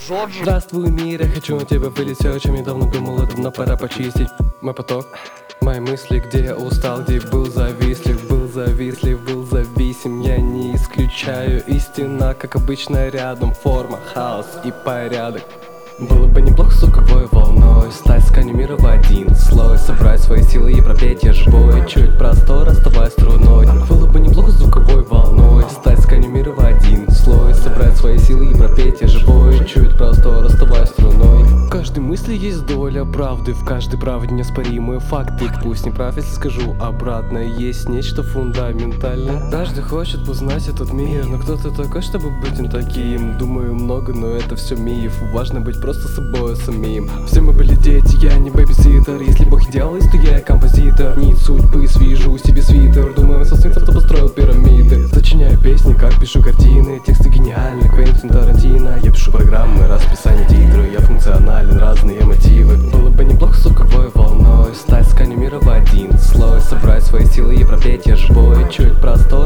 Джорджи. Здравствуй, мир, я хочу на тебя вылить все, о чем я давно думал, это давно пора почистить. Мой поток, мои мысли, где я устал, где был завистлив, был зависим. Я не исключаю, истина, как обычно, рядом. Форма, хаос и порядок. Было бы неплохо звуковой волной стать тканью мира в один слой, собрать свои силы и пропеть я живой, чуть простор, оставаясь струной. Было бы неплохо звуковой волной стать тканью мира в один слой, собрать свои силы и пропеть я живой, чуть простор, оставаясь струной. В каждой мысли есть доля правды, в каждой правде неоспоримые факты. Пусть не прав, если скажу обратно, есть нечто фундаментальное. Каждый хочет познать этот мир, но кто-то такой, чтобы быть им таким. Думаю много, но это все миф, важно быть просто собой самим. Все мы были дети, я не бэбиситер. Если Бог и делает, то я композитор. Нить судьбы, свяжу себе свитер. Думаю, со свинцем, кто построил пирамиды. Сочиняю песни, как пишу картины. Тексты гениальны, Квентин Тарантино. Я пишу программы, расписание титры. Я функционален, разные мотивы. Было бы неплохо звуковой волной стать тканью мира в один слой, собрать свои силы и пропеть я живой, чуть простор,